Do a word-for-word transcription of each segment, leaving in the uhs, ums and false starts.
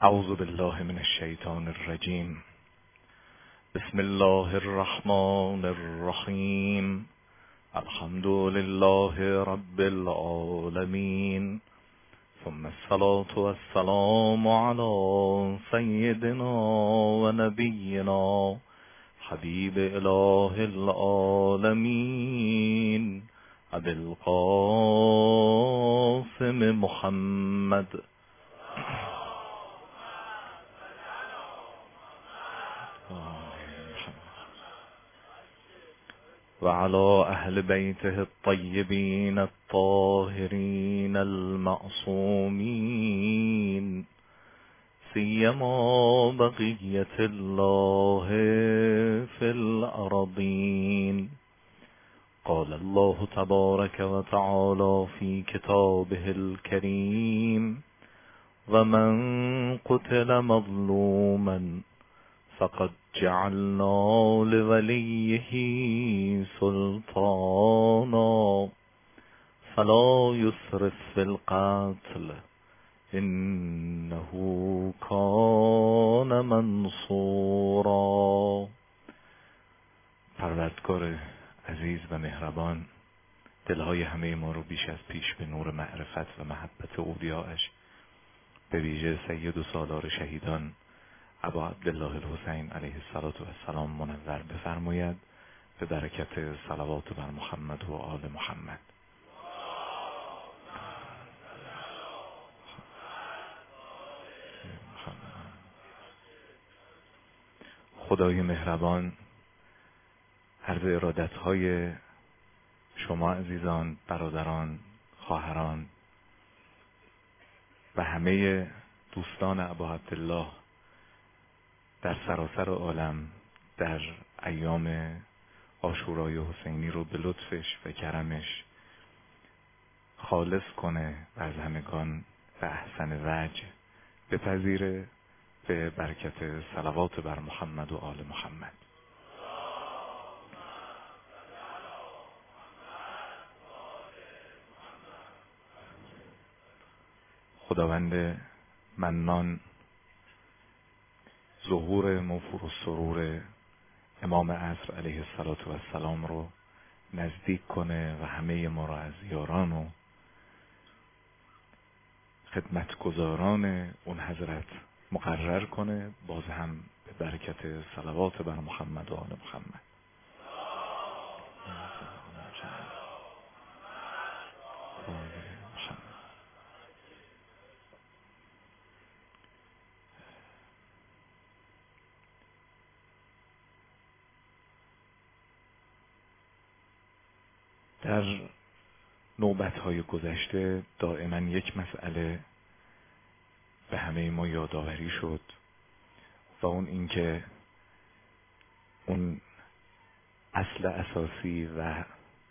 اعوذ بالله من الشیطان الرجیم. بسم الله الرحمن الرحیم. الحمد لله رب العالمین، ثم الصلاة والسلام على سیدنا و نبینا حبیب اله العالمین ابی القاسم محمد و علی اهل بیته الطیبین الطاهرین المعصومین، سیما بقیة الله فی الارضین. قال الله تبارک و تعالی فی کتابه الکریم: و من قتل مظلوما فقد جعلنا لولیه سلطانا فلا یسرف فی القتل انه کان منصورا. پروردگار عزیز و مهربان دلهای همه ما رو بیش از پیش به نور معرفت و محبت اولیاءش، به ویژه سید و سالار شهیدان ابا عبدالله الحسین علیه السلام منور بفرماید، به برکت صلوات بر محمد و آل محمد. خدای مهربان عرض ارادتهای شما عزیزان، برادران، خواهران و همه دوستان ابا عبدالله در سراسر عالم در ایام عاشورای حسینی رو به لطفش و کرمش خالص کنه و از همگان به احسن وجه بپذیره، به برکت صلوات بر محمد و آل محمد. خداوند منان ظهور موفور السرور امام عصر علیه السلام رو نزدیک کنه و همه ما را از یاران و خدمتگزاران اون حضرت مقرر کنه، باز هم به برکت صلوات بر محمد و آل محمد. در نوبت‌های گذشته دائما یک مسئله به همه ما یادآوری شد و اون اینکه اون اصل اساسی و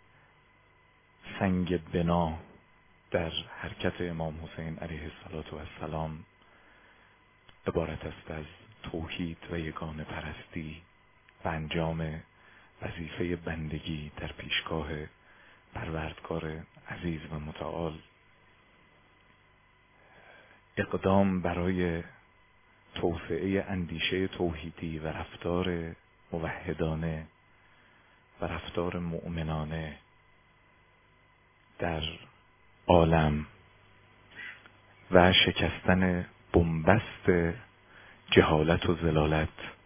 سنگ بنا در حرکت امام حسین علیه السلام عبارت است از توحید و یگانه پرستی و انجام وظیفه بندگی در پیشگاه پروردگار عزیز و متعال. اقدام برای توسعه اندیشه توحیدی و رفتار موحدانه و رفتار مؤمنانه در عالم و شکستن بنبست جهالت و ضلالت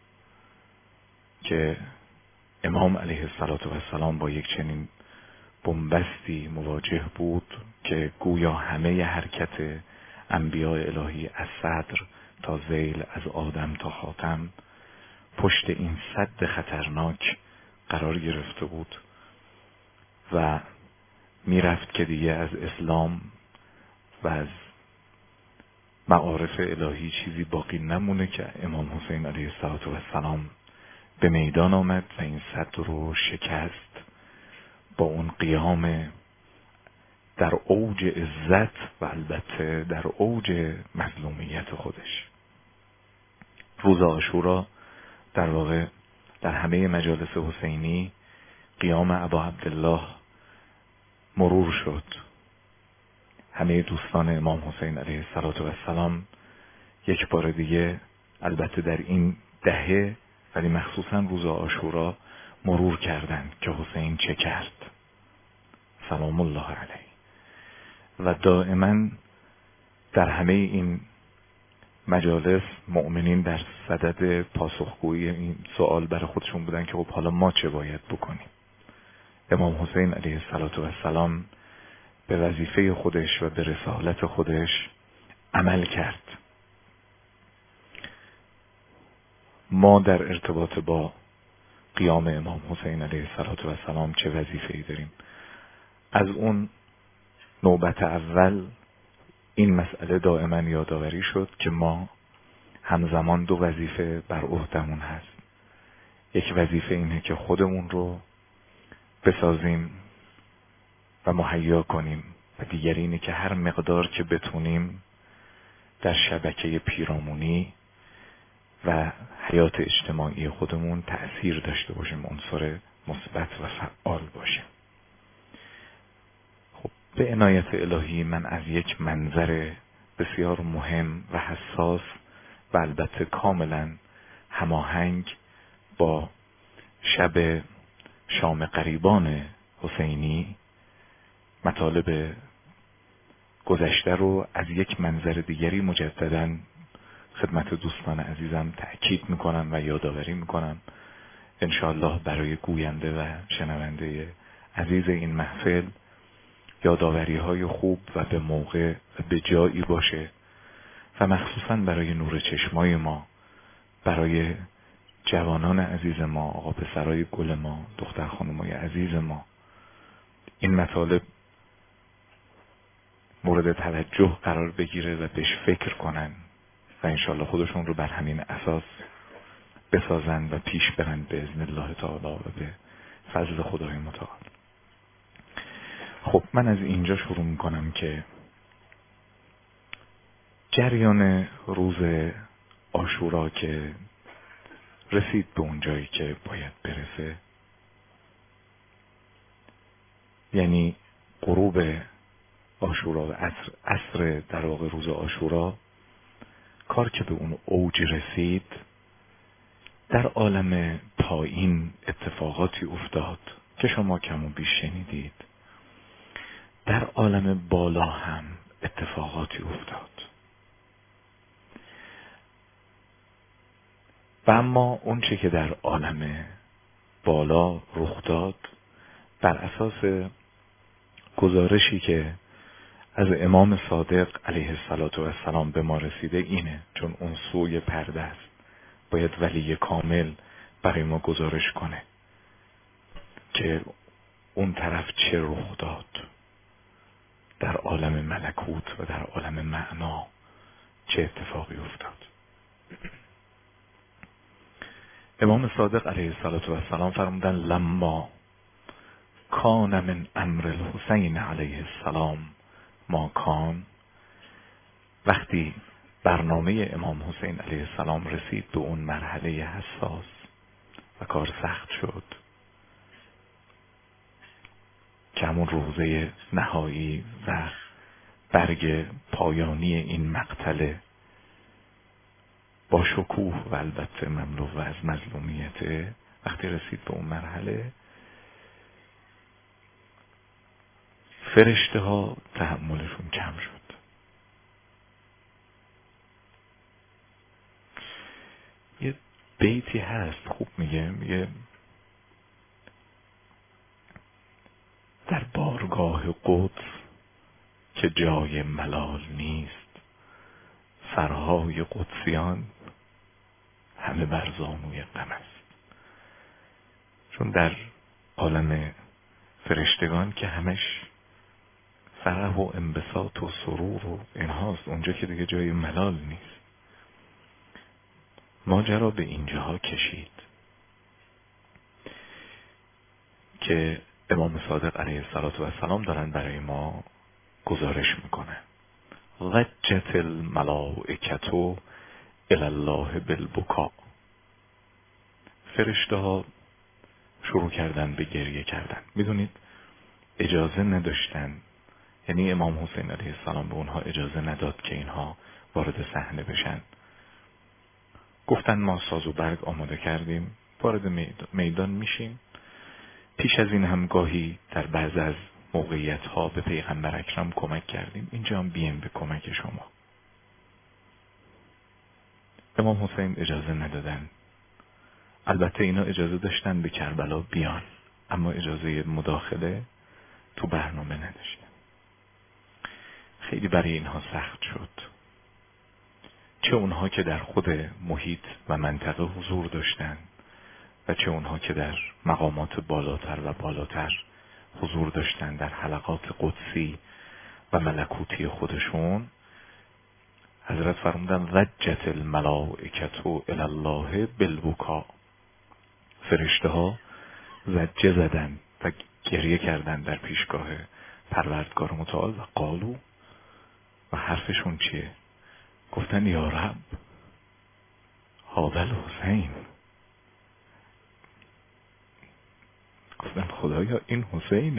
که امام علیه السلام با یک چنین بنبستی مواجه بود که گویا همه حرکت انبیاء الهی از صدر تا ذیل، از آدم تا خاتم، پشت این سد خطرناک قرار گرفته بود و میرفت که دیگه از اسلام و از معارف الهی چیزی باقی نمونه که امام حسین علیه السلام به میدان آمد و این سد رو شکست با اون قیام در اوج عزت و البته در اوج مظلومیت خودش. روز عاشورا در واقع در همه مجالس حسینی قیام ابا عبدالله مرور شد. همه دوستان امام حسین علیه السلام یک بار دیگه البته در این دهه ولی مخصوصا روز عاشورا مرور کردند که حسین چه کرد سلام الله علیه. و دائما در همه این مجالس مؤمنین در صدد پاسخگویی این سوال برای خودشون بودن که خب حالا ما چه باید بکنیم. امام حسین علیه السلام به وظیفه خودش و به رسالت خودش عمل کرد. ما در ارتباط با قیام امام حسین علیه السلام چه وظیفه‌ای داریم؟ از اون نوبت اول این مسئله دائما یادآوری شد که ما همزمان دو وظیفه بر عهدمون هست. یک وظیفه اینه که خودمون رو بسازیم و مهیا کنیم و دیگری اینه که هر مقدار که بتونیم در شبکه پیرامونی و حیات اجتماعی خودمون تأثیر داشته باشیم، عنصر مثبت و فعال باشیم. خب به عنایت الهی من از یک منظر بسیار مهم و حساس و البته کاملا هماهنگ با شب شام قریبان حسینی مطالب گذشته رو از یک منظر دیگری مجدداً خدمت دوستان عزیزم تأکید میکنم و یادآوری میکنم، انشاءالله برای گوینده و شنونده عزیز این محفل یادآوری های خوب و به موقع و به جایی باشه و مخصوصاً برای نور چشمای ما، برای جوانان عزیز ما، آقا پسرای گل ما، دختر خانمای عزیز ما، این مطالب مورد توجه قرار بگیره و بهش فکر کنن و انشاءالله خودشون رو بر همین اساس بسازن و پیش برن به اذن الله تعالی و به فضل خدای متعال. خب من از اینجا شروع میکنم که جریان روز عاشورا که رسید به اون جایی که باید برسه، یعنی غروب عاشورا و عصر, عصر در واقع روز عاشورا، کار که به اون اوج رسید در عالم پایین اتفاقاتی افتاد که شما کم و بیش شنیدید. در عالم بالا هم اتفاقاتی افتاد و اما اون چه که در عالم بالا رخ داد بر اساس گزارشی که از امام صادق علیه السلام به ما رسیده اینه، چون اون سوی پرده است باید ولی کامل برای ما گزارش کنه که اون طرف چه رخ داد در عالم ملکوت و در عالم معنا، چه اتفاقی افتاد. امام صادق علیه السلام فرمودن لما کان من امر الحسین علیه السلام ما کان، وقتی برنامه امام حسین علیه السلام رسید به اون مرحله حساس و کار سخت شد که همون روزه نهایی و برگ پایانی این مقتله با شکوه و البته مملو و از مظلومیت، وقتی رسید به اون مرحله فرشته ها تحملشون کم شد. یه بیتی هست خوب میگه، میگه در بارگاه قدس که جای ملال نیست، سرهای قدسیان همه بر زانوی غم است. چون در عالم فرشتگان که همش فرح و انبساط و سرور و اینهاست، اونجا که دیگه جای ملال نیست. ماجرا به اینجاها کشید که امام صادق علیه السلام دارن برای ما گزارش میکنه. ضجت الملائکة الی الله بالبکا، فرشته ها شروع کردن به گریه کردن. میدونید اجازه نداشتن، یعنی امام حسین علیه السلام به اونها اجازه نداد که اینها وارد صحنه بشن گفتن ما ساز و برگ آماده کردیم، وارد میدان میشیم. پیش از این هم گاهی در بعض از موقعیت ها به پیغمبر اکرم کمک کردیم، اینجا هم بیایم به کمک شما. امام حسین اجازه ندادن. البته اینا اجازه داشتن به کربلا بیان، اما اجازه مداخله تو برنامه نداشتن. خیلی برای اینها سخت شد، چه اونها که در خود محیط و منطقه حضور داشتن و چه اونها که در مقامات بالاتر و بالاتر حضور داشتن در حلقات قدسی و ملکوتی خودشون. حضرت فرمودن وجت الملائکة الی الله بالبکا، فرشته ها زجه زدن و گریه کردن در پیشگاه پروردگار متعال و قالو، و حرفشون چیه؟ گفتن یا رب هذا الحسین، گفتن خدایا این حسینه.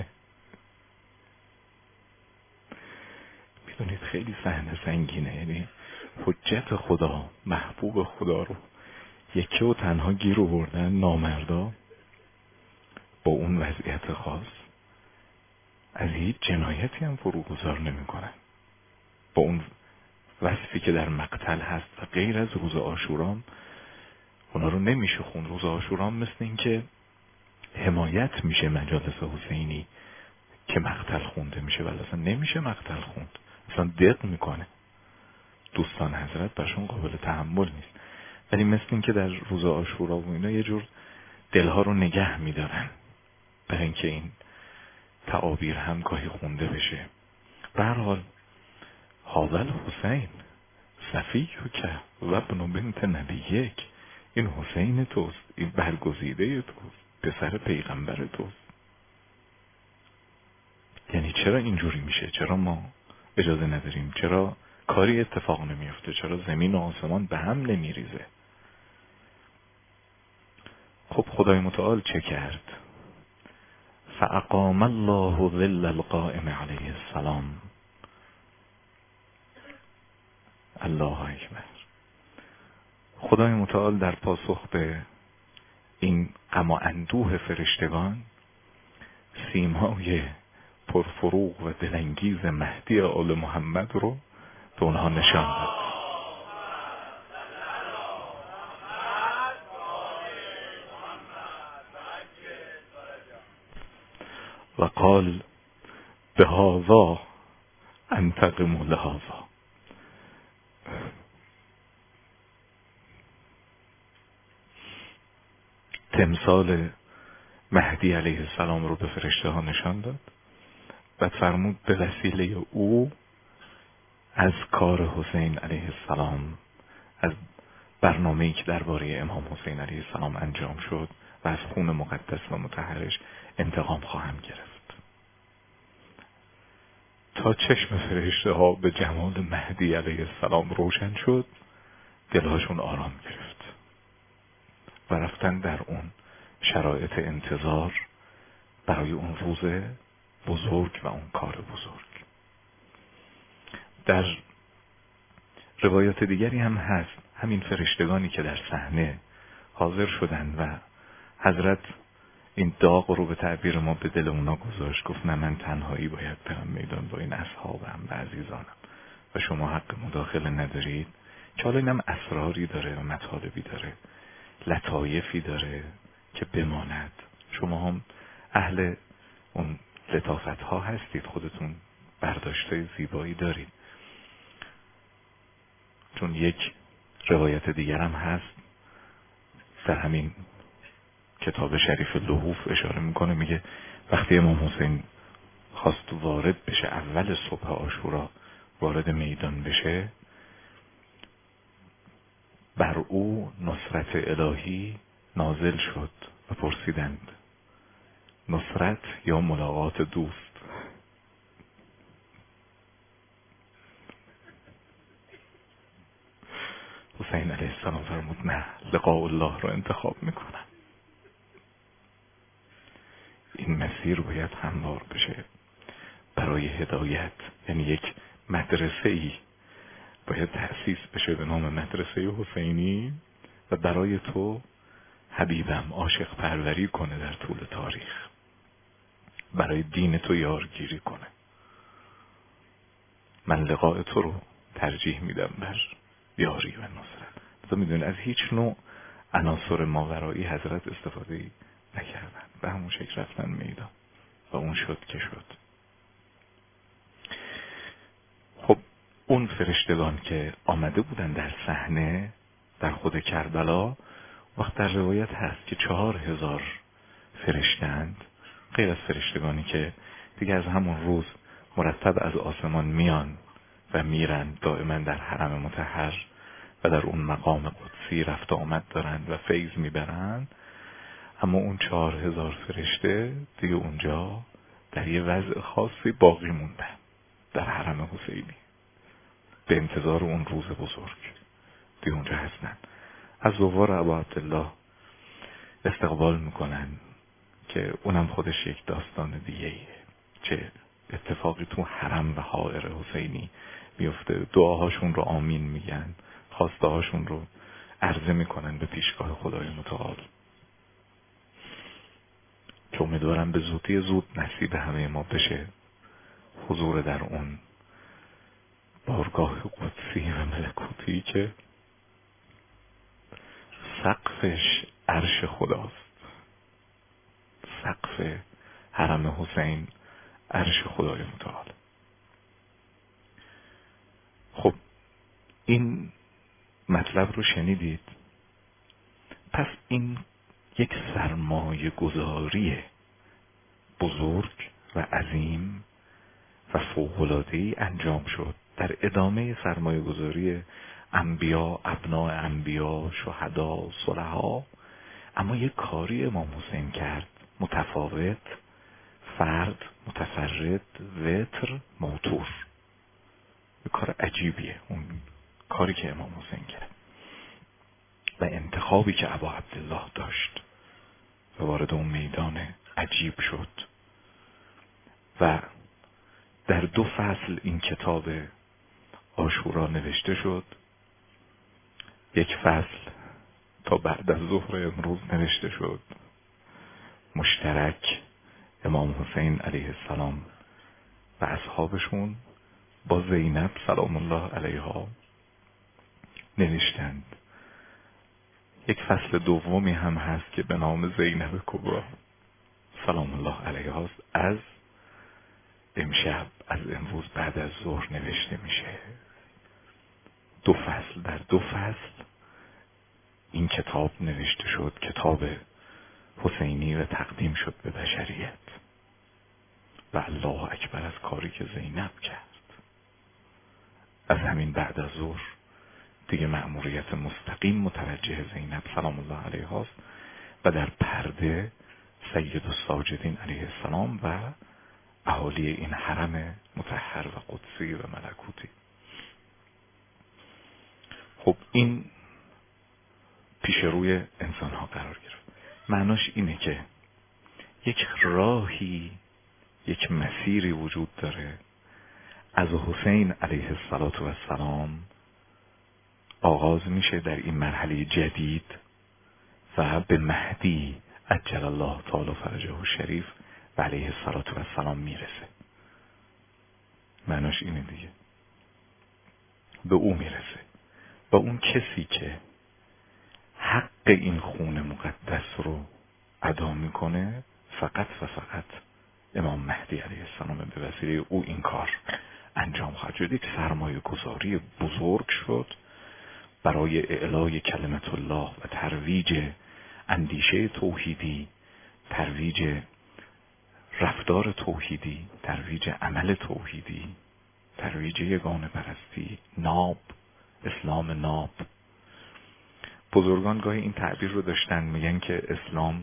میدونید خیلی صحنه سنگینه، یعنی حجت خدا، محبوب خدا رو یکی و تنها گیر آوردن نامردا با اون وضعیت خاص، از هیچ جنایتی هم فروگذار نمی کنن. با اون وصفی که در مقتل هست و غیر از روز عاشورا اونا رو نمیشه خون. روز عاشورا مثل این که حمایت میشه مجالس حسینی که مقتل خونده میشه، ولی اصلا نمیشه مقتل خوند، اصلا دق میکنه، دوستان حضرت برشون قابل تحمل نیست. ولی مثل این که در روز عاشورا و اینا یه جور دلها رو نگه میدارن برای اینکه این تعابیر هم گاهی خونده بشه. به هر حال هذا الحسین صفیک و ابن بنت نبیک، این حسین توست، این برگزیده توست، پسر پیغمبر توست. یعنی چرا اینجوری میشه؟ چرا ما اجازه نداریم؟ چرا کاری اتفاق نمیفته؟ چرا زمین و آسمان به هم نمیریزه؟ خب خدای متعال چه کرد؟ فاقام الله ظل القائم علیه السلام. الله اکبر. خدای متعال در پاسخ به این غم و اندوه فرشتگان سیمای پرفروغ و دلانگیز مهدی آل محمد رو به اونها نشان داد. و قال بهذا انتقم لهذا. تمثال مهدی علیه السلام رو به فرشته ها نشان داد. بعد فرمود به وسیله او از کار حسین علیه السلام، از برنامه‌ای که درباره امام حسین علیه السلام انجام شد و از خون مقدس و مطهرش انتقام خواهم گرفت. تا چشم فرشته ها به جمال مهدی علیه السلام روشن شد، دلهاشون آرام گرفت و رفتن در اون شرایط انتظار برای اون روز بزرگ و اون کار بزرگ. در روایات دیگری هم هست همین فرشتگانی که در صحنه حاضر شدند و حضرت این داغ رو به تعبیر ما به دل اونا گذاشت، گفت نه من تنهایی باید برم میدان با این اصحابم و عزیزانم و شما حق مداخله ندارید، که حالا اینم اسراری داره و مطالبی داره، لطایفی داره که بماند. شما هم اهل اون لطافت ها هستید، خودتون برداشته زیبایی دارید. چون یک روایت دیگر هم هست در همین کتاب شریف لحوف اشاره میکنه، میگه وقتی امام حسین خواست وارد بشه، اول صبح عاشورا وارد میدان بشه، بر او نصرت الهی نازل شد و پرسیدند نصرت یا ملاقات دوست؟ حسین علیه السلام فرمود نه، لقاء الله رو انتخاب میکنم. این مسیر باید هموار بشه برای هدایت، یعنی یک مدرسه ای باید تأسیس بشه به نام مدرسه حسینی و برای تو حبیبم عاشق پروری کنه در طول تاریخ، برای دین تو یارگیری کنه. من لقاء تو رو ترجیح میدم بر یاری و نصرت. تو میدونی از هیچ نوع عناصر ماورایی حضرت استفاده نکردن، به همون شکل رفتن میدان و اون شد که شد. خب اون فرشتگان که آمده بودن در صحنه در خود کربلا، وقت در روایت هست که چهار هزار فرشتند، غیر از فرشتگانی که دیگه از همون روز مرتب از آسمان میان و میرن، دائما در حرم مطهر و در اون مقام قدسی رفت آمد دارند و فیض میبرند. اما اون چهار هزار فرشته دیگه اونجا در یه وضع خاصی باقی موندن در حرم حسینی به انتظار اون روز بزرگ. دیگه اونجا هستن، از زوار ابا عبدالله استقبال میکنن که اونم خودش یک داستان دیگه ایه. چه اتفاقی تو حرم و حائر حسینی میفته، دعاهاشون رو آمین میگن، خواسته هاشون رو عرضه میکنن به پیشگاه خدای متعال، که امیدوارم به زودی زود نصیب همه ما بشه حضور در اون بارگاه قدسی و ملکوتی که سقفش عرش خداست. سقف حرم حسین عرش خدای متعال. خب این مطلب رو شنیدید. پس این یک سرمایه گذاری بزرگ و عظیم و فوق‌العاده‌ای انجام شد در ادامه سرمایه گذاری انبیا، ابناء انبیا، شهدا، صلحا. اما یک کاری امام حسین کرد متفاوت، فرد، متفرد، وتر، موتور. یک کار عجیبیه اون کاری که امام حسین کرد و انتخابی که ابا عبدالله داشت و وارد اون میدان عجیب شد. و در دو فصل این کتاب عاشورا نوشته شد. یک فصل تا بعد از ظهر امروز نوشته شد، مشترک امام حسین علیه السلام و اصحابشون با زینب سلام الله علیها نوشتند. یک فصل دومی هم هست که به نام زینب کبرا سلام الله علیها است، از امشب، از امروز بعد از ظهر نوشته میشه. دو فصل، در دو فصل این کتاب نوشته شد، کتاب حسینی، و تقدیم شد به بشریت. و الله اکبر از کاری که زینب کرد. از همین بعد از ظهر دیگه مأموریت مستقیم متوجه زینب سلام الله علیها است و در پرده سید الساجدین علیه السلام و اهالی این حرم مطهر و قدسی و ملکوتی. خب این پیش روی انسان ها قرار گرفت. معناش اینه که یک راهی، یک مسیری وجود داره از حسین علیه السلام آغاز میشه در این مرحله جدید و به مهدی عجل الله تعالی فرجه الشریف و علیه السلام میرسه. معناش اینه دیگه، به او میرسه. و اون کسی که حق این خون مقدس رو ادا میکنه فقط و فقط امام مهدی علیه السلام. به وسیله او این کار انجام خواهد شد. یک سرمایه گذاری بزرگ شد برای اعلای کلمت الله و ترویج اندیشه توحیدی، ترویج رفتار توحیدی، ترویج عمل توحیدی، ترویج یگانه پرستی، ناب، اسلام ناب. بزرگان گاهی این تعبیر رو داشتن، میگن که اسلام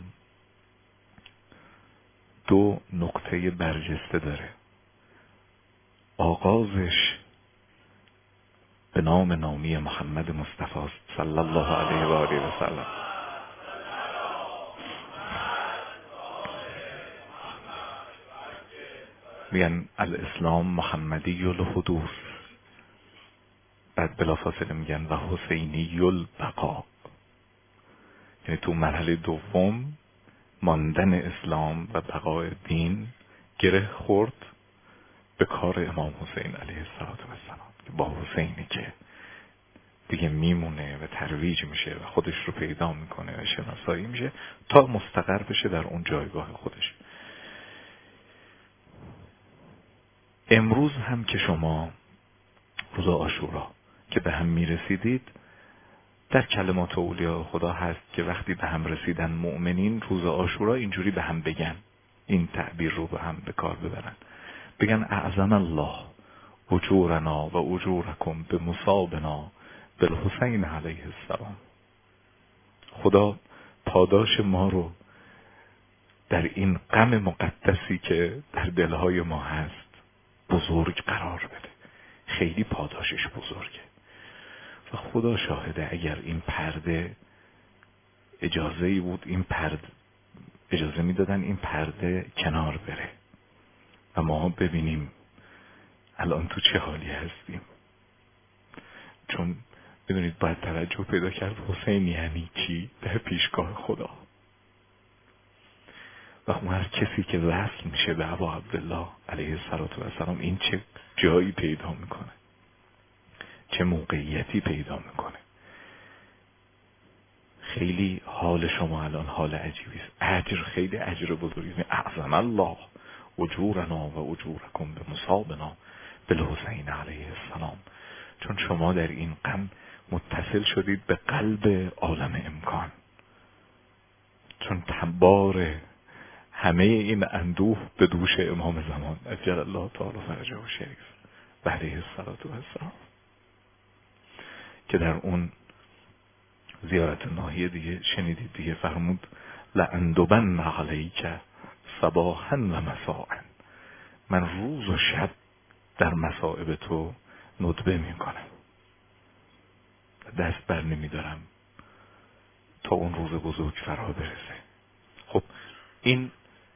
دو نقطه برجسته داره. آغازش به نام نامی محمد مصطفی صلی الله علیه و آله و سلم. میگن الاسلام محمدی الحدوث، بعد بلافاصله میگن و حسینی البقا. یعنی تو مرحله دوم ماندن اسلام و بقای دین گره خورد به کار امام حسین علیه السلام که با حسینی که دیگه میمونه و ترویج میشه و خودش رو پیدا میکنه و شناسایی میشه تا مستقر بشه در اون جایگاه خودش. امروز هم که شما روز عاشورا که به هم میرسیدید، در کلمات اولیاء خدا هست که وقتی به هم رسیدن مؤمنین روز عاشورا اینجوری به هم بگن، این تعبیر رو به هم به کار ببرن، بگن اعظم الله اجورنا و اجورکم به مصابنا بالحسین علیه السلام. خدا پاداش ما رو در این غم مقدسی که در دلهای ما هست بزرگ قرار بده. خیلی پاداشش بزرگه و خدا شاهده اگر این پرده اجازه ای بود، این پرده اجازه میدادن این پرده کنار بره و ما ببینیم الان تو چه حالی هستیم. چون بدونید باید توجه پیدا کرد حسین یعنی چی در پیشگاه خدا. و اون هر کسی که وصل میشه به ابا عبدالله علیه السلام این چه جایی پیدا میکنه، چه موقعیتی پیدا میکنه. خیلی حال شما الان حال عجیبی است. اجر خیلی اجر بزرگی. اعظم الله اجورنا و اجورکم به مصابنا بالحسین علیه السلام. چون شما در این غم متصل شدید به قلب عالم امکان. چون تبار همه این اندوه به دوش امام زمان عجل الله تعالی فرجه و شریف و علیه السلام که در اون زیارت ناحیه دیگه شنیدید دیگه، فرمود لأندبن علیک صباحا و مساء، من روز و شب در مصائب تو ندبه میکنم، دست بر نمیدارم تا اون روز بزرگ فرا برسه. خب این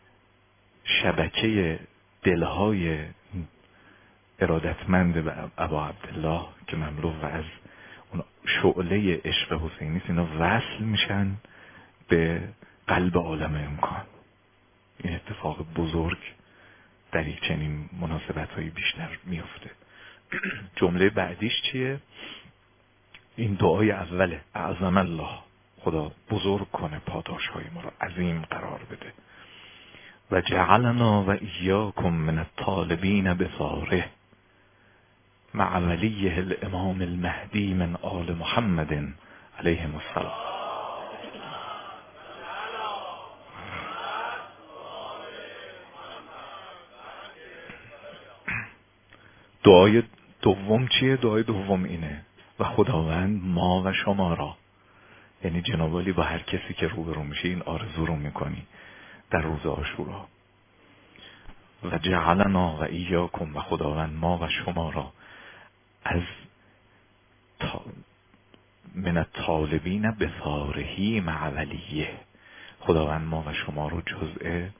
شبکه دلهای ارادتمند به ابا عبدالله که مملو و از اون شعله عشق حسینی، اینا وصل میشن به قلب عالم امکان. این اتفاق بزرگ در یک چنین مناسبت های بیشتر میفته. جمله بعدیش چیه؟ این دعای اوله، اعظم الله، خدا بزرگ کنه پاداش های ما رو، عظیم قرار بده. و جعلنا و ایاکم من الطالبین بثاره مع ولیه الامام المهدی من آل محمد علیهم السلام. دعای دوم چیه؟ دعای دوم اینه و خداوند ما و شما را، یعنی جناب علی با هر کسی که روبرو میشه این آرزو رو میکنی در روز عاشورا. و جعلنا و ایاکم، و خداوند ما و شما را از تا من الطالبین بثارهی مع ولیه، خداوند ما و شما رو جزء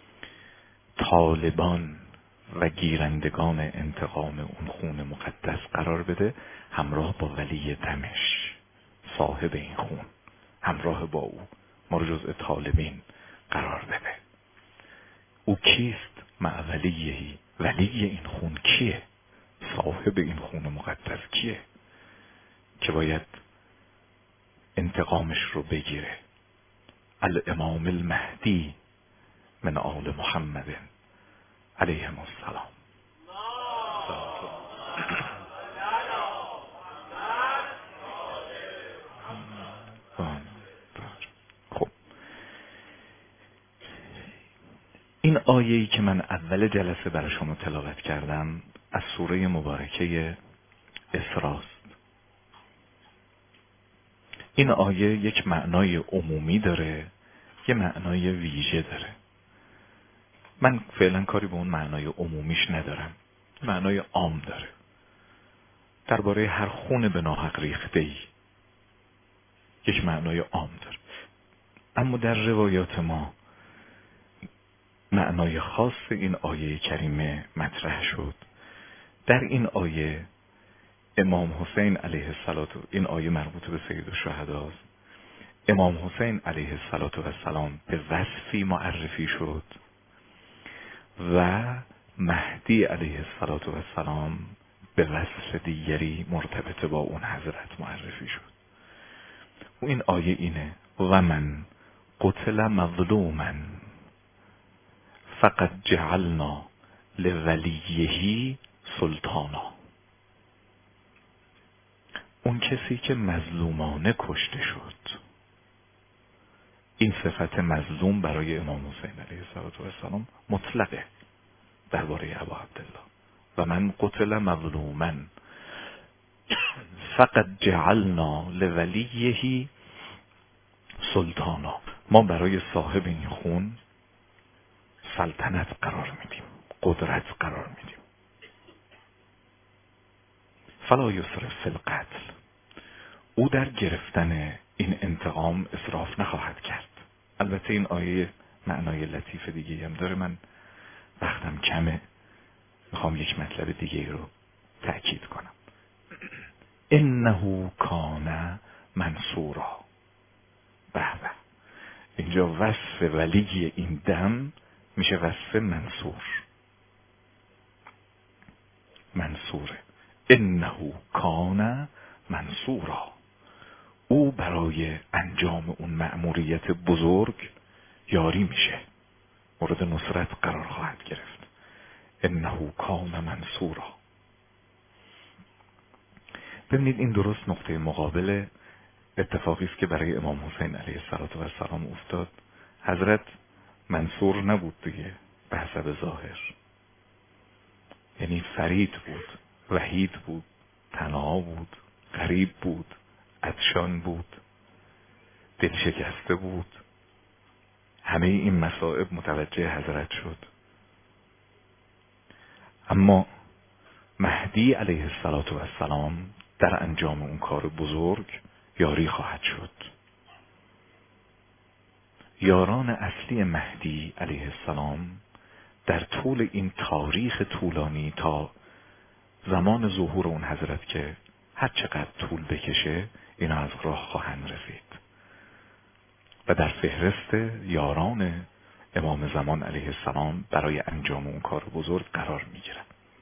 طالبان و گیرندگان انتقام اون خون مقدس قرار بده، همراه با ولی دمش، صاحب این خون، همراه با او ما رو جزء طالبین قرار بده. او کیست؟ مع ولیهی، ولی این خون کیه؟ صاحب این خون مقدس کیه که باید انتقامش رو بگیره؟ الامام المهدی من آل محمد علیهم السلام. خب این آیه‌ای که من اول جلسه برای شما تلاوت کردم از سوره مبارکه اسراست. این آیه یک معنای عمومی داره، یه معنای ویژه داره. من فعلا کاری به اون معنای عمومیش ندارم، معنای عام داره. درباره هر خون به ناحق ریخته‌ای یک معنای عام داره. اما در روایات ما معنای خاص این آیه کریمه مطرح شد. در این آیه امام حسین علیه السلام، این آیه مربوط به سید الشهداست، امام حسین علیه السلام به وصفی معرفی شد و مهدی علیه السلام به وصف دیگری مرتبط با اون حضرت معرفی شد. و این آیه اینه: و من قتل مظلوما فقد جعلنا لولیه سلطانا. اون کسی که مظلومانه کشته شد، این صفت مظلوم برای امام حسین علیه السلام مطلقه درباره ابا عبدالله. و من قتل مظلوما فقط جعلنا لولیه سلطانا. ما برای صاحب این خون سلطنت قرار میدیم، قدرت قرار میدیم. فلا یسرف فی القتل. او در گرفتن این انتقام اسراف نخواهد کرد. البته این آیه معنای لطیف دیگه هم داره، من وقتم کمه، میخوام یک مطلب دیگه رو تأکید کنم. انه کان منصورا. به به، اینجا وصف ولی این دم میشه وصف منصور. منصوره. انه کان منصورا. او برای انجام اون مأموریت بزرگ یاری میشه، مورد نصرت قرار خواهد گرفت. انه کان منصورا. ببینید این درست نقطه مقابل اتفاقی است که برای امام حسین علیه السلام افتاد. حضرت منصور نبود دیگه به حسب ظاهر، یعنی فرید بود، وحید بود، تنها بود، غریب بود، عطشان بود، دلشکسته بود. همه این مصائب متوجه حضرت شد. اما مهدی علیه السلام در انجام اون کار بزرگ یاری خواهد شد. یاران اصلی مهدی علیه السلام در طول این تاریخ طولانی تا زمان ظهور اون حضرت که هر چقدر طول بکشه اینا از راه خواهند رسید و در فهرست یاران امام زمان علیه السلام برای انجام اون کار بزرگ قرار میگیرن.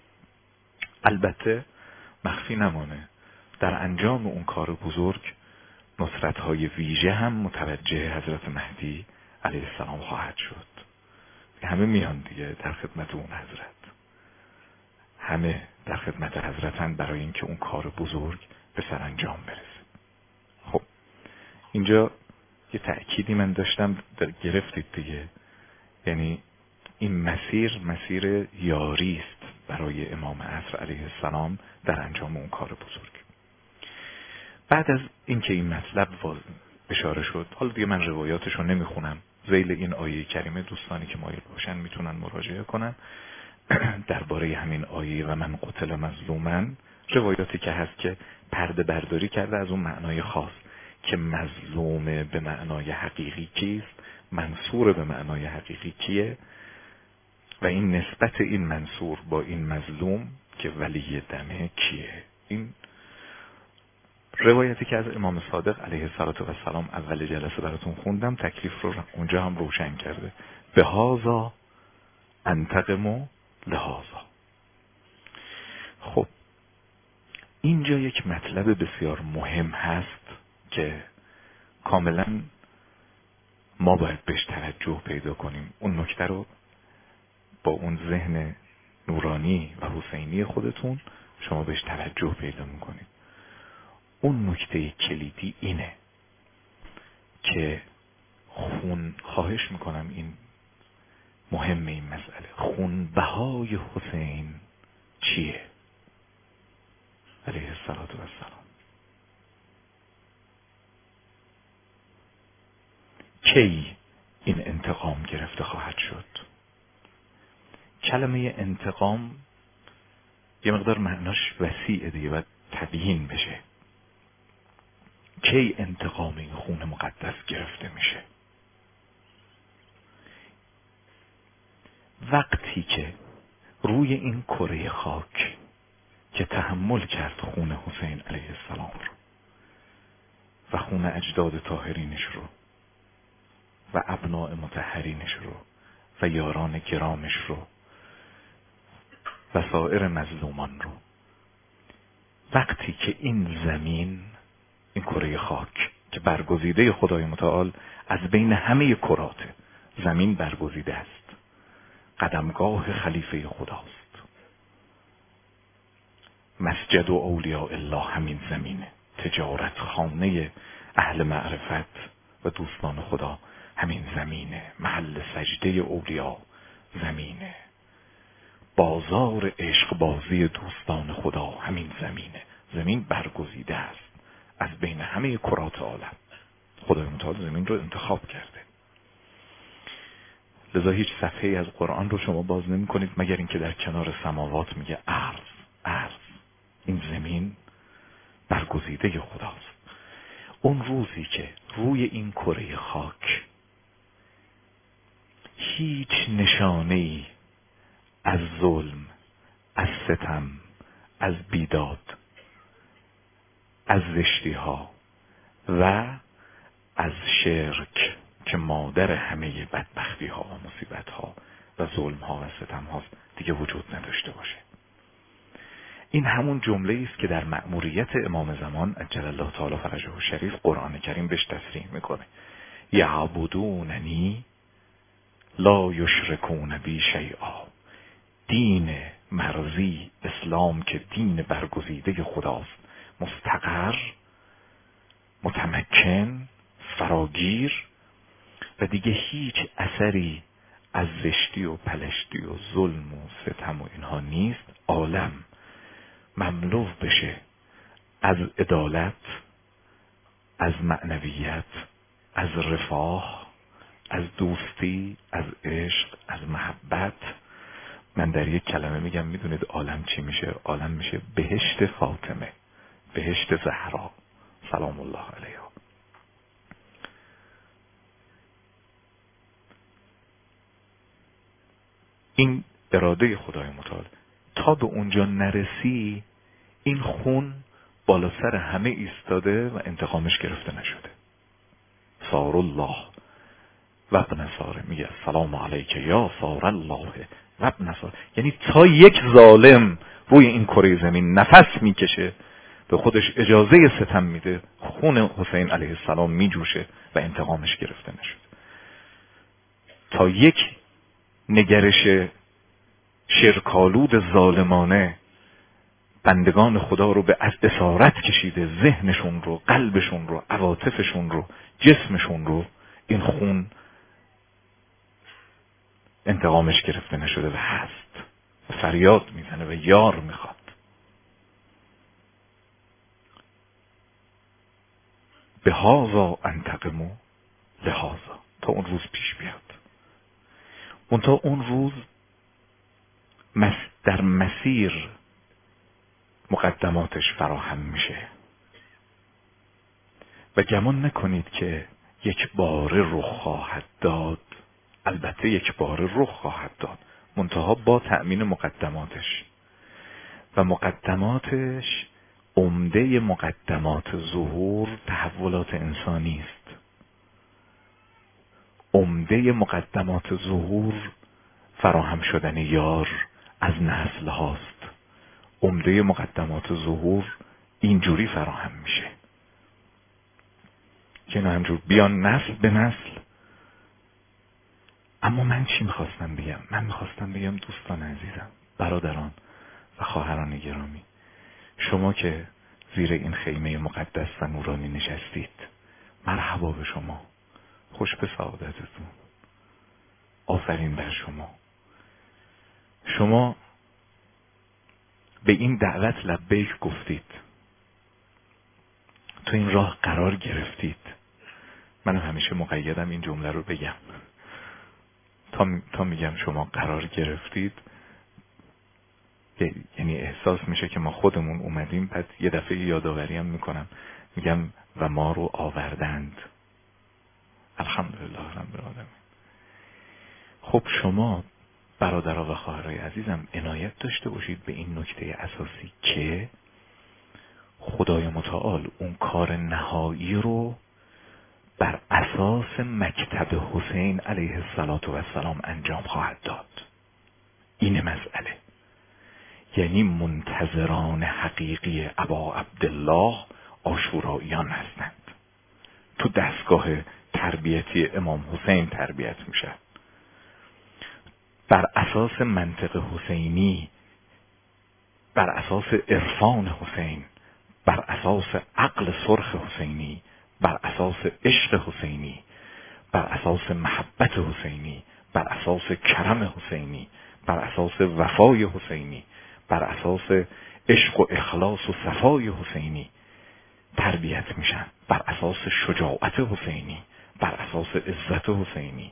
البته مخفی نمانه در انجام اون کار بزرگ نصرت‌های ویژه هم متوجه حضرت مهدی علیه السلام خواهد شد. همه میان دیگه در خدمت اون حضرت، همه در خدمت حضرتن برای اینکه اون کار بزرگ به سرانجام برسه. خب اینجا یه تأکیدی من داشتم در گرفتید دیگه، یعنی این مسیر مسیر یاری است برای امام عصر علیه السلام در انجام اون کار بزرگ. بعد از اینکه این مطلب اشاره شد، حالا دیگه من روایاتش رو نمیخونم، ذیل این آیه کریمه دوستانی که مایل باشن میتونن مراجعه کنن درباره همین آیه و من قتل مظلوما. روایاتی که هست که پرده برداری کرده از اون معنای خاص که مظلوم به معنای حقیقی کیست، منصور به معنای حقیقی کیه و این نسبت این منصور با این مظلوم که ولی دمه کیه. این روایتی که از امام صادق علیه السلام اول جلسه براتون خوندم تکلیف رو اونجا هم روشن کرده. به هازا انتقم لهازا. خب اینجا یک مطلب بسیار مهم هست که کاملا ما باید بهش توجه پیدا کنیم. اون نکته رو با اون ذهن نورانی و حسینی خودتون شما بهش توجه پیدا میکنید. اون نکته کلیدی اینه که خون، خواهش میکنم این مهم این مسئله، خونبهای حسین چیه علیه السلام؟ کی این انتقام گرفته خواهد شد؟ کلمه انتقام یه مقدار معناش وسیعه دیگه، باید تبیین بشه. کی انتقام این خون مقدس گرفته میشه؟ وقتی که روی این کره خاک که تحمل کرد خون حسین علیه السلام رو و خون اجداد طاهرینش رو و ابناء مطهرینش رو و یاران کرامش رو و سایر مظلومان رو. وقتی که این زمین، این کره خاک که برگزیده خدای متعال از بین همه کرات زمین برگزیده است، قدمگاه خلیفه خداست، مسجد و اولیاء الله همین زمینه، تجارت خانه اهل معرفت و دوستان خدا همین زمینه، محل سجده اولیاء زمینه، بازار عشق بازی دوستان خدا همین زمینه. زمین برگزیده است از بین همه کرات عالم. خدای متعال زمین رو انتخاب کرده. لذا هیچ صفحه از قرآن رو شما باز نمی کنید مگر اینکه در کنار سماوات میگه ارض ارض. این زمین برگزیده خداست. اون روزی که روی این کره خاک هیچ نشانه‌ای از ظلم، از ستم، از بیداد، از زشتی ها و از شرک که مادر همه بدبختی ها و مصیبت ها و ظلم ها و ستم ها دیگه وجود نداشته باشه. این همون جمله است که در مأموریت امام زمان عجل الله تعالی فرجه الشریف قرآن کریم بهش تصریح میکنه: یعبدوننی لا یشرکون بی شیئا. دین مرضی اسلام که دین برگزیده خداست، مستقر، متمکن، فراگیر و دیگه هیچ اثری از زشتی و پلشتی و ظلم و ستم و اینها نیست. عالم مملو بشه از عدالت، از معنویت، از رفاه، از دوستی، از عشق، از محبت. من در یک کلمه میگم میدونید عالم چی میشه؟ عالم میشه بهشت فاطمه، بهشت زهرا سلام الله علیها. این اراده خدای متعال. تا به اونجا نرسی این خون بالا سر همه ایستاده و انتقامش گرفته نشده. سار الله و ابن ساره میگه سلام علیک یا سار الله و ابن ساره، یعنی تا یک ظالم روی این کره زمین نفس میکشه به خودش اجازه ستم میده، خون حسین علیه السلام میجوشه و انتقامش گرفته نشده. تا یک نگرش شرکالود ظالمانه بندگان خدا رو به اسارت کشیده، ذهنشون رو، قلبشون رو، عواطفشون رو، جسمشون رو، این خون انتقامش گرفته نشده و هست، فریاد میزنه و یار میخواد. به هازا انتقمو لهازا، تا اون روز پیش بیاد. اون تا اون روز در مسیر مقدماتش فراهم میشه و گمان نکنید که یک بار رخ خواهد داد. البته یک بار رخ خواهد داد، منتها با تأمین مقدماتش و مقدماتش عمده مقدمات ظهور تحولات انسانی است. عمده مقدمات ظهور فراهم شدن یار از نسل هاست. عمده مقدمات ظهور اینجوری فراهم میشه که نه همجور بیان نسل به نسل. اما من چی میخواستم بگم؟ من میخواستم بگم دوستان عزیزم، برادران و خواهران گرامی، شما که زیر این خیمه مقدس و نورانی نشستید، مرحبا به شما، خوش به سعادتتون، آفرین بر شما. شما به این دعوت لبیک گفتید، تو این راه قرار گرفتید. من همیشه مقیدم این جمله رو بگم، تا, تا میگم شما قرار گرفتید یعنی احساس میشه که ما خودمون اومدیم. بعد یه دفعه یادآوری هم میکنم، میگم و ما رو آوردند. الحمدلله رب العالمین. خب شما برادرها و خواهرای عزیزم عنایت داشته باشید به این نکته اساسی که خدای متعال اون کار نهایی رو بر اساس مکتب حسین علیه السلام انجام خواهد داد. این مسئله، یعنی منتظران حقیقی ابا عبدالله عاشوراییان هستند. تو دستگاه تربیتی امام حسین تربیت میشن، بر اساس منطق حسینی، بر اساس عرفان حسین، بر اساس عقل سرخ حسینی، بر اساس عشق حسینی، بر اساس محبت حسینی، بر اساس کرم حسینی، بر اساس وفای حسینی، بر اساس عشق و اخلاص و صفای حسینی تربیت میشن، بر اساس شجاعت حسینی، بر اساس عزت حسینی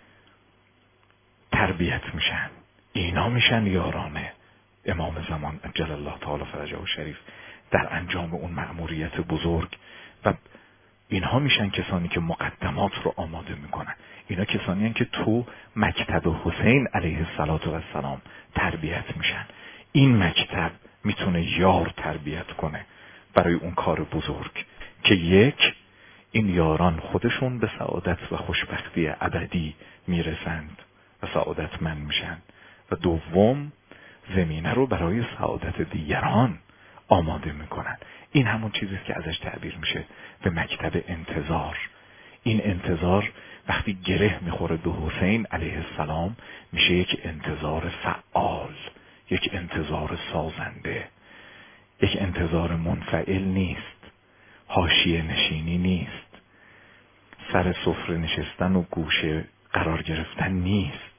تربیت میشن. اینا میشن یاران امام زمان عجل الله تعالی فرجه و شریف در انجام اون مأموریت بزرگ، و اینها میشن کسانی که مقدمات رو آماده میکنن. اینا کسانی هستند که تو مکتب حسین علیه السلام تربیت میشن. این مکتب میتونه یار تربیت کنه برای اون کار بزرگ که یک، این یاران خودشون به سعادت و خوشبختی ابدی میرسند و سعادتمند میشن، و دوم زمینه رو برای سعادت دیگران آماده میکنن. این همون چیزی که ازش تعبیر میشه به مکتب انتظار. این انتظار وقتی گره میخوره به حسین علیه السلام میشه یک انتظار فعال، یک انتظار سازنده، یک انتظار منفعل نیست، حاشیه نشینی نیست، سر سفره نشستن و گوشه قرار گرفتن نیست.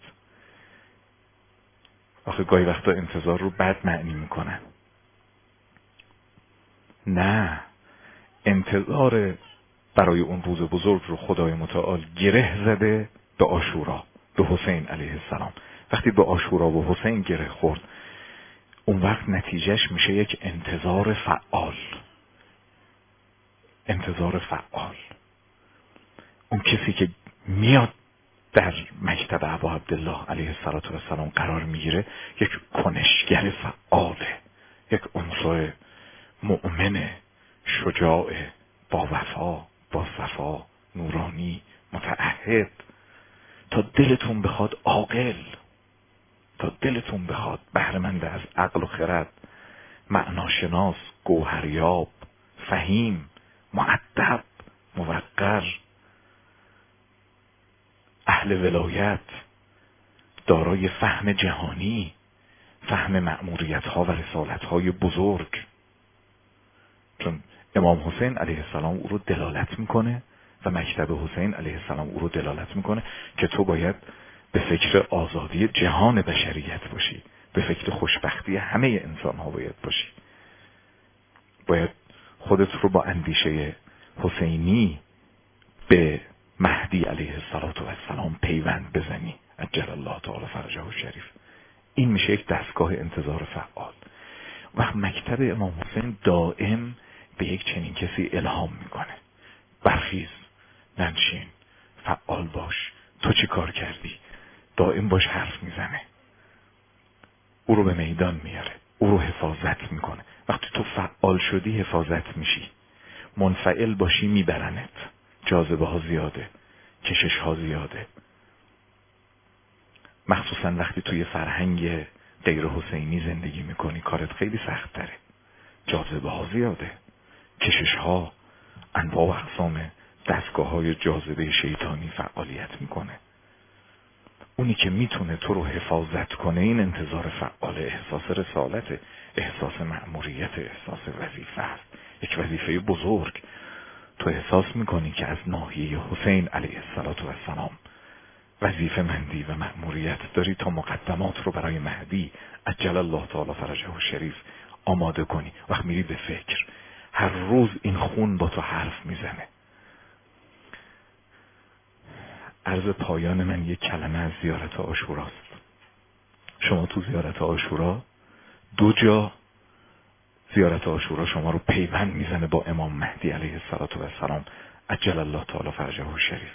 آخه گاهی وقتا انتظار رو بد معنی میکنن. نه، انتظار برای اون روز بزرگ رو خدای متعال گره زده به عاشورا، به حسین علیه السلام. وقتی به عاشورا و حسین گره خورد، اون وقت نتیجهش میشه یک انتظار فعال. انتظار فعال. اون کسی که میاد در مکتب ابا عبدالله علیه السلام قرار میگیره یک کنشگر فعاله، یک عنصر مؤمن، شجاع، با وفا، با صفا، نورانی، متعهد، تا دلتون بخواد عاقل، تا دلتون بخواد بهره‌مند از عقل و خرد، معناشناس، گوهریاب، فهیم، مؤدب، موقر، اهل ولایت، دارای فهم جهانی، فهم مأموریت ها و رسالت های بزرگ. چون امام حسین علیه السلام او رو دلالت میکنه و مکتب حسین علیه السلام او رو دلالت میکنه که تو باید به فکر آزادی جهان بشریت باشی، به فکر خوشبختی همه انسان ها باید باشی، باید خودت رو با اندیشه حسینی به مهدی علیه السلام پیوند بزنی عجل الله تعالی فرجه و شریف. این میشه یک دستگاه انتظار فعال. و مکتب امام حسین دائم به یک چنین کسی الهام میکنه: برخیز، ننشین، فعال باش، تو چی کار کردی؟ دائم باش حرف میزنه، او رو به میدان میاره، او رو حفاظت میکنه. وقتی تو فعال شدی حفاظت میشی، منفعل باشی میبرنت، جاذبه ها زیاده، کشش ها زیاده. مخصوصا وقتی توی فرهنگ غیر حسینی زندگی میکنی کارت خیلی سخت تره، جاذبه ها زیاده، کشش ها، انواع و اقسام دستگاه های جاذبه شیطانی فعالیت میکنه. اونی که میتونه تو رو حفاظت کنه این انتظار فعال، احساس رسالت، احساس مأموریت، احساس وظیفه است، یک وظیفه بزرگ. تو احساس میکنی که از ناحیه حسین علیه السلام وظیفه مندی و مأموریت داری تا مقدمات رو برای مهدی عجل الله تعالی فرجه و شریف آماده کنی. وقت میری به فکر، هر روز این خون با تو حرف میزنه. عرض پایان من یک کلمه از زیارت عاشوراست. شما تو زیارت عاشورا دو جا زیارت عاشورا شما رو پیوند میزنه با امام مهدی علیه السلام عجل الله تعالی فرجه و شریف.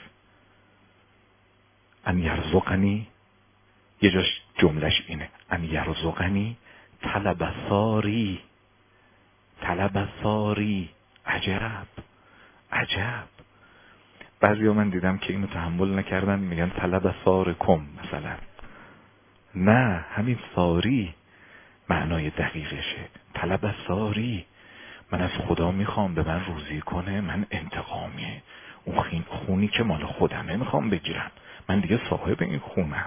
ان یرزقنی، یه جاش جملش اینه: ان یرزقنی طلب ثاری طلب ساری. عجب عجب. بعضیا من دیدم که اینو تحمل نکردن میگن طلب سارکم مثلا. نه، همین ساری معنای دقیقشه. طلب ساری، من از خدا میخوام به من روزی کنه، من انتقامیه اون خونی که مال خودمه میخوام بگیرم. من دیگه صاحب این خونم،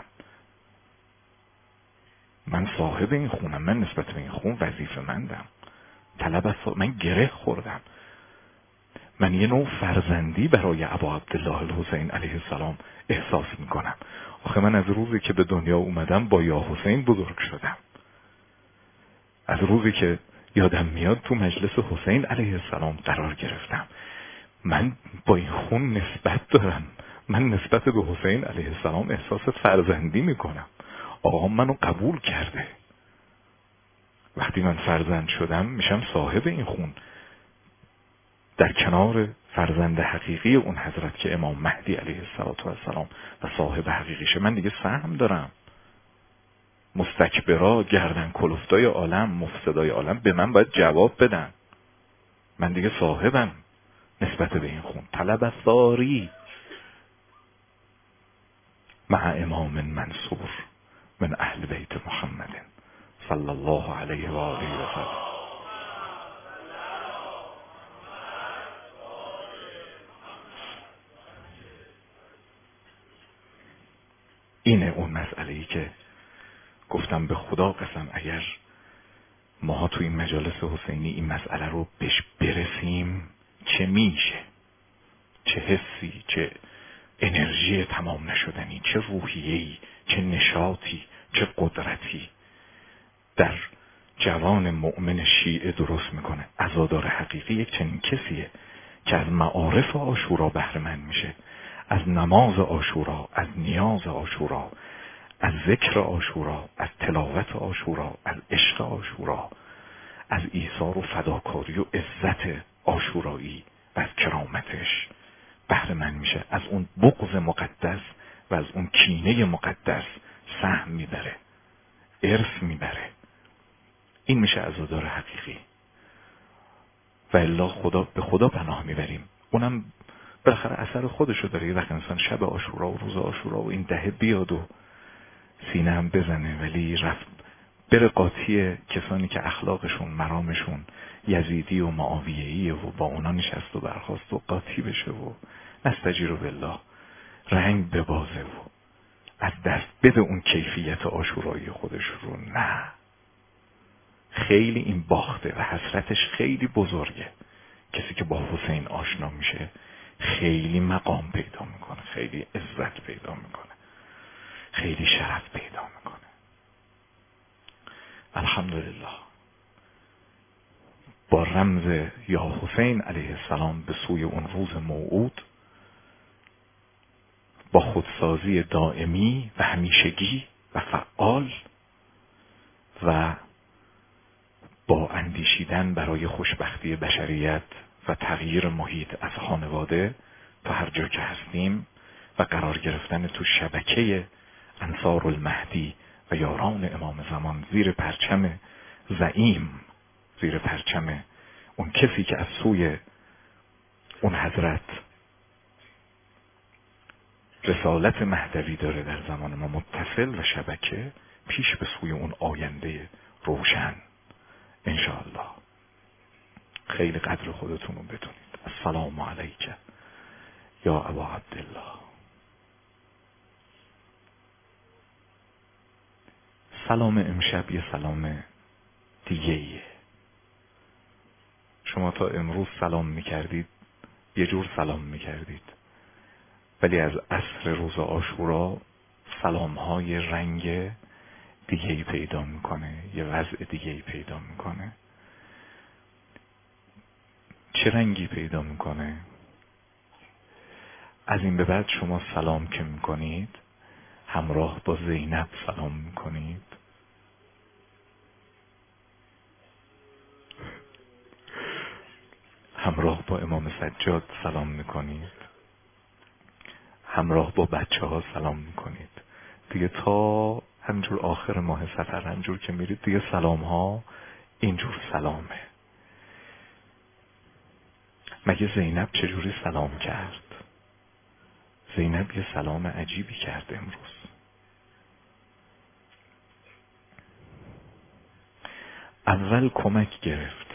من صاحب این خونم، من نسبت به این خون وظیفه مندم. طلب ساری، من گره خوردم، من یه نوع فرزندی برای ابا عبدالله الحسین علیه السلام احساس میکنم. آخه من از روزی که به دنیا اومدم با یا حسین بزرگ شدم. از روزی که یادم میاد تو مجلس حسین علیه السلام قرار گرفتم. من با این خون نسبت دارم، من نسبت به حسین علیه السلام احساس فرزندی میکنم. آقا منو قبول کرده، وقتی من فرزند شدم میشم صاحب این خون در کنار فرزند حقیقی اون حضرت که امام مهدی علیه السلام و صاحب حقیقیشه. من دیگه سهم دارم. مستکبرا، گردن کلفتای عالم، مفسدای عالم به من باید جواب بدن. من دیگه صاحبم نسبت به این خون. طلب ساری مع امام منصور من اهل بیت محمد صلی الله علیه و آله و سلم. اینه اون مسئله‌ای که گفتم به خدا قسم اگر ما تو این مجالس حسینی این مسئله رو بهش برسیم چه میشه، چه حسی، چه انرژی تمام نشدنی، چه روحیه‌ای، چه نشاطی، چه قدرتی در جوان مؤمن شیعه درست میکنه. عزادار حقیقی یک چنین کسیه که از معارف عاشورا بهره مند میشه، از نماز عاشورا، از نیاز عاشورا، از ذکر عاشورا، از تلاوت عاشورا، از عشق عاشورا، از ایثار و فداکاری و عزت عاشورایی و از کرامتش بهره مند میشه. از اون بغض مقدس و از اون کینه مقدس سهم میبره، ارث میبره. این میشه عزادار حقیقی. و الا خدا به خدا پناه میبریم. اونم بالاخره اثر خودشو داره. یه وقت انسان شب عاشورا و روز عاشورا و این دهه بیاد و سینه هم بزنه، ولی رفت بره قاطی کسانی که اخلاقشون، مرامشون یزیدی و معاویه‌ایه و با اونا نشست و برخاست و قاطی بشه و نستجیر بالله رنگ ببازه و از دست بده اون کیفیت عاشورایی خودش رو. نه، خیلی این باخته و حسرتش خیلی بزرگه. کسی که با حسین آشنا میشه خیلی مقام پیدا میکنه، خیلی عزت پیدا میکنه، خیلی شرف پیدا میکنه. الحمدلله با رمز یا حسین علیه السلام به سوی اون روز موعود، با خودسازی دائمی و همیشگی و فعال و با اندیشیدن برای خوشبختی بشریت و تغییر محیط از خانواده تا هر جا که هستیم و قرار گرفتن تو شبکه انصار المهدی و یاران امام زمان زیر پرچم زعیم، زیر پرچم اون کسی که از سوی اون حضرت رسالت مهدوی داره در زمان ما متصل و شبکه پیش به سوی اون آینده روشن انشاءالله. خیلی قدر خودتون رو بدونید. السلام علیک یا ابا عبدالله. سلام امشب یه سلام دیگه ایه. شما تا امروز سلام میکردید یه جور سلام میکردید، ولی از عصر روز عاشورا سلام های رنگ دیگه ای پیدا میکنه، یه وضع دیگه ای پیدا میکنه. چه رنگی پیدا میکنه؟ از این به بعد شما سلام که میکنید همراه با زینب سلام میکنید، همراه با امام سجاد سلام میکنید، همراه با بچه ها سلام میکنید. دیگه تا همجور آخر ماه سفر همجور که میرید دیگه سلام ها اینجور سلامه. مگه زینب چجوری سلام کرد؟ زینب یه سلام عجیبی کرد امروز. اول کمک گرفت.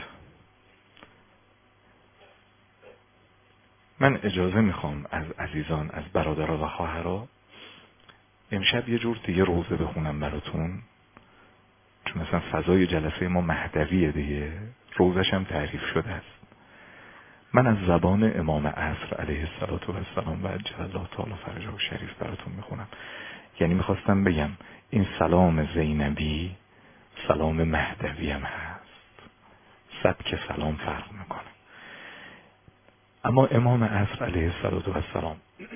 من اجازه میخوام از عزیزان، از برادرها و خواهرها، امشب یه جور دیگه روزه بخونم براتون، چون مثلا فضای جلسه ما مهدویه دیگه، روزش هم تعریف شده است. من از زبان امام عصر علیه السلام و عجل الله تعالی فرجه و شریف براتون میخونم. یعنی میخواستم بگم این سلام زینبی سلام مهدوی هم هست، سبک سلام فرق میکنه. اما امام عصر علیه السلام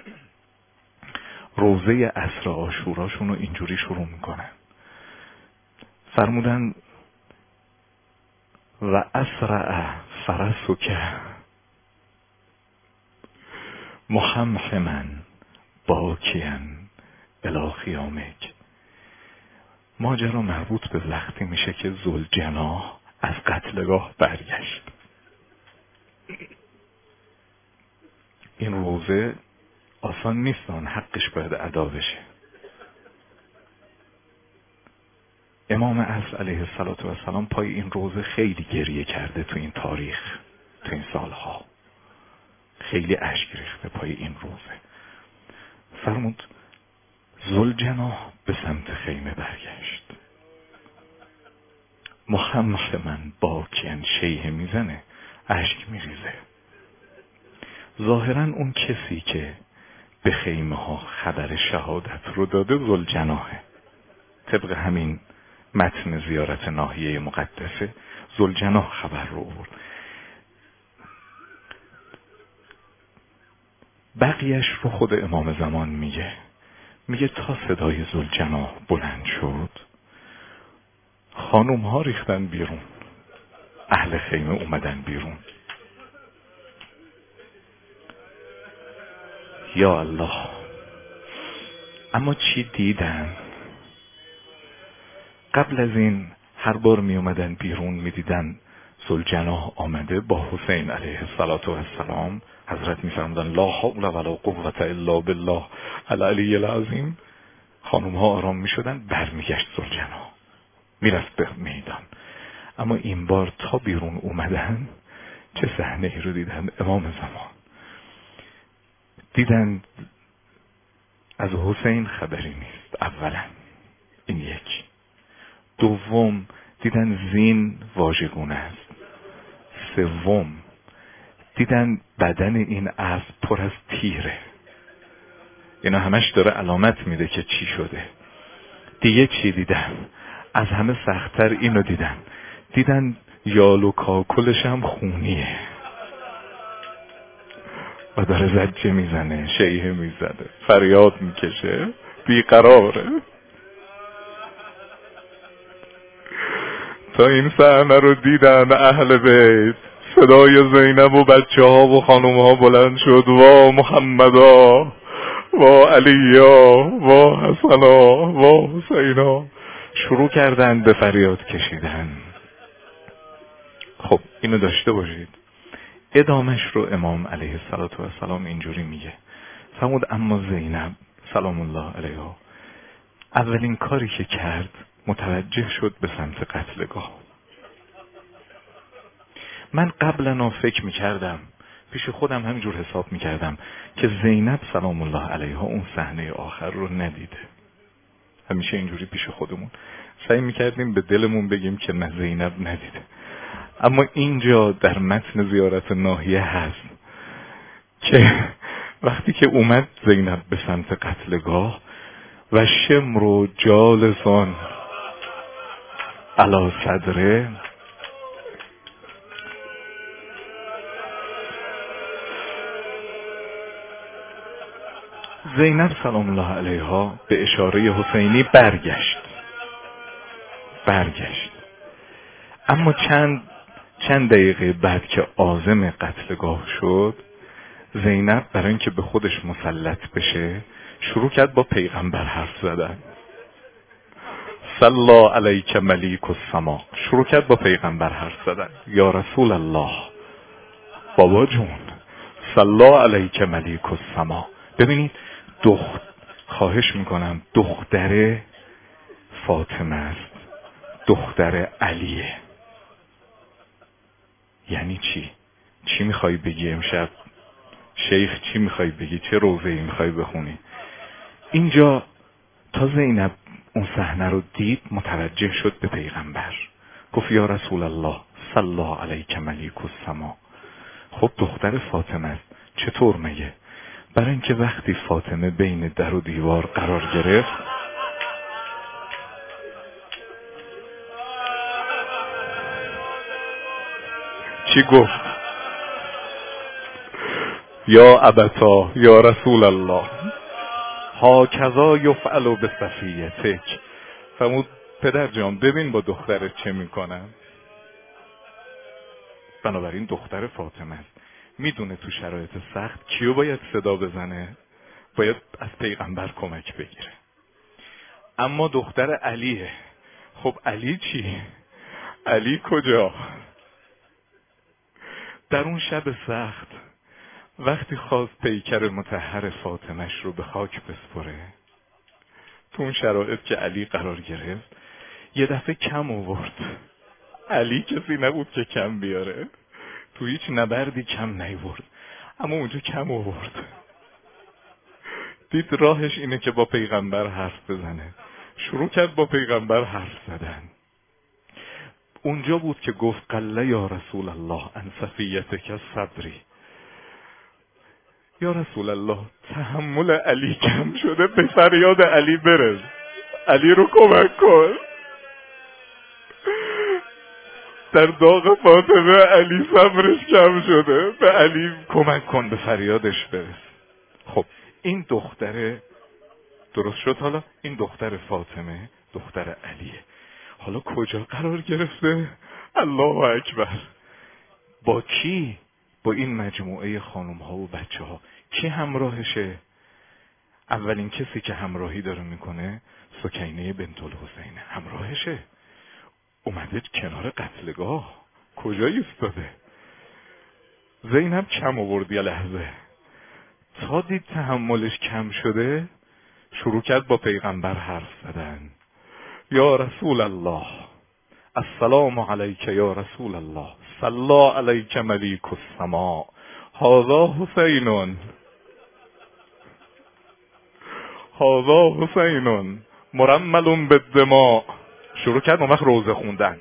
روزه عصر عاشوراشون رو اینجوری شروع میکنن، فرمودن و اسرع فرسک محمحما باکیا الی خیامک. ماجرا مربوط به وقتی میشه که ذوالجناح از قتلگاه برگشت. این روزه آسان نیست، آن حقش باید ادا بشه. امام عصر علیه السلام پای این روزه خیلی گریه کرده، تو این تاریخ، تو این سالها خیلی اشک ریخته پای این روزه. فرمود ذوالجناح به سمت خیمه برگشت، محمحما باکیا، شیهه میزنه، اشک میریزه. ظاهرا اون کسی که به خیمه ها خبر شهادت رو داده ذوالجناحه. طبق همین متن زیارت ناحیه مقدسه ذوالجناح خبر رو آورد. بقیهش رو خود امام زمان میگه. میگه تا صدای ذوالجناح بلند شد، خانوم ها ریختن بیرون، اهل خیمه اومدن بیرون. یا الله. اما چی دیدن؟ قبل از این هر بار می اومدن بیرون می دیدن ذوالجناح آمده با حسین علیه السلام. حضرت می فرمودن لا حول ولا قوة الا بالله العلی العظیم. خانوم ها آرام می شدن، بر می گشت ذوالجناح می رفت به میدان. اما این بار تا بیرون اومدن چه صحنه ای رو دیدن؟ امام زمان دیدن از حسین خبری نیست. اولا این یک. دوم دیدن زین واژگونه است. سوم دیدن بدن این اسب پر از تیره. اینا همش داره علامت میده که چی شده. دیگه چی دیدن؟ از همه سخت‌تر اینو دیدن. دیدن یال و کاکلش هم خونیه و داره زجه میزنه، شیهه میزنه، فریاد میکشه، بیقراره. تا این صحنه رو دیدن اهل بیت، صدای زینب و بچه ها و خانوم ها بلند شد، وا محمدا، وا علیا، وا حسنا، وا حسینا. شروع کردن به فریاد کشیدن. خب اینو داشته باشید. ادامش رو امام علیه السلام اینجوری میگه. فرمود اما زینب سلام الله علیها اولین کاری که کرد متوجه شد به سمت قتلگاه. من قبلا فکر میکردم، پیش خودم همینجور حساب میکردم که زینب سلام الله علیها اون صحنه آخر رو ندیده. همیشه اینجوری پیش خودمون سعی میکردیم به دلمون بگیم که نه زینب ندیده. اما اینجا در متن زیارت ناحیه هست که وقتی که اومد زینب به سمت قتلگاه و شمر جالسان علی صدره، زینب سلام الله علیها به اشاره حسینی برگشت برگشت اما چند چند دقیقه بعد که عازم قتلگاه شد، زینب برای اینکه به خودش مسلط بشه شروع کرد با پیغمبر حرف زدن. صلی علیک ملیک السما، شروع کرد با پیغمبر حرف زدن. یا رسول الله، بابا جون صلی علیک ملیک السما. ببینید دخت خواهش میکنم دختر فاطمه است، دختر علیه. یعنی چی؟ چی میخوای بگی امشب؟ شیخ چی میخوای بگی؟ چه روضه‌ای میخوای بخونی؟ اینجا تا زینب اون صحنه رو دید متوجه شد به پیغمبر، گفت یا رسول الله صلی علیک ملیک السما. خب دختر فاطمه است. چطور مگه؟ برای اینکه وقتی فاطمه بین در و دیوار قرار گرفت، چی گفت؟ یا ابتا یا رسول الله هاکذا یفعل بصفیتک. فرمود پدر جان ببین با دخترت چه میکنم. بنابراین دختر فاطمه است، میدونه تو شرایط سخت کیو باید صدا بزنه، باید از پیغمبر کمک بگیره. اما دختر علیه. خب علی چی؟ علی کجا؟ در اون شب سخت وقتی خواست پیکر مطهر فاطمش رو به خاک بسپره، تو اون شرایط که علی قرار گرفت یه دفعه کم آورد. علی کسی نبود که کم بیاره، تو هیچ نبردی کم نیورد، اما اونجا کم آورد. دید راهش اینه که با پیغمبر حرف بزنه، شروع کرد با پیغمبر حرف زدن. اونجا بود که گفت قل یا رسول الله ان صفیتک صبری. یا رسول الله تحمل علی کم شده، به فریاد علی برس، علی رو کمک کن. در داغ فاطمه علی صبرش کم شده، به علی کمک کن، به فریادش برس. خب این دختر درست شد. حالا این دختر فاطمه دختر علیه. حالا کجا قرار گرفته؟ الله اکبر. با کی؟ با این مجموعه خانم ها و بچه ها. کی همراهشه؟ اولین کسی که همراهی داره میکنه سکینه بنت الحسین همراهشه. اومده کنار قتلگاه. کجا ایستاده؟ زینب کم آورد یه لحظه، تا دید تحملش کم شده شروع کرد با پیغمبر حرف زدن. یا رسول الله السلام علیک یا رسول الله صلی علیک ملیک السما هذا حسین هذا حسین مرمل بالدماء. شروع کرد اون وقت روزه خوندن،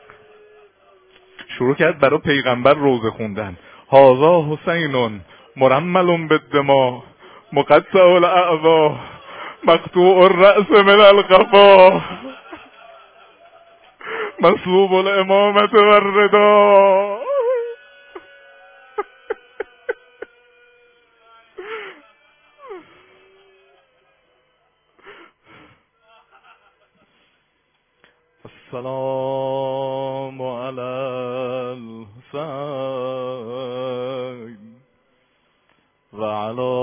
شروع کرد برای پیغمبر روزه خوندن. هذا حسین مرمل بالدماء مقطع الاعضاء مقطوع الرأس من القفا منصوب الامامة والرداء. السلام علی الحسین و علی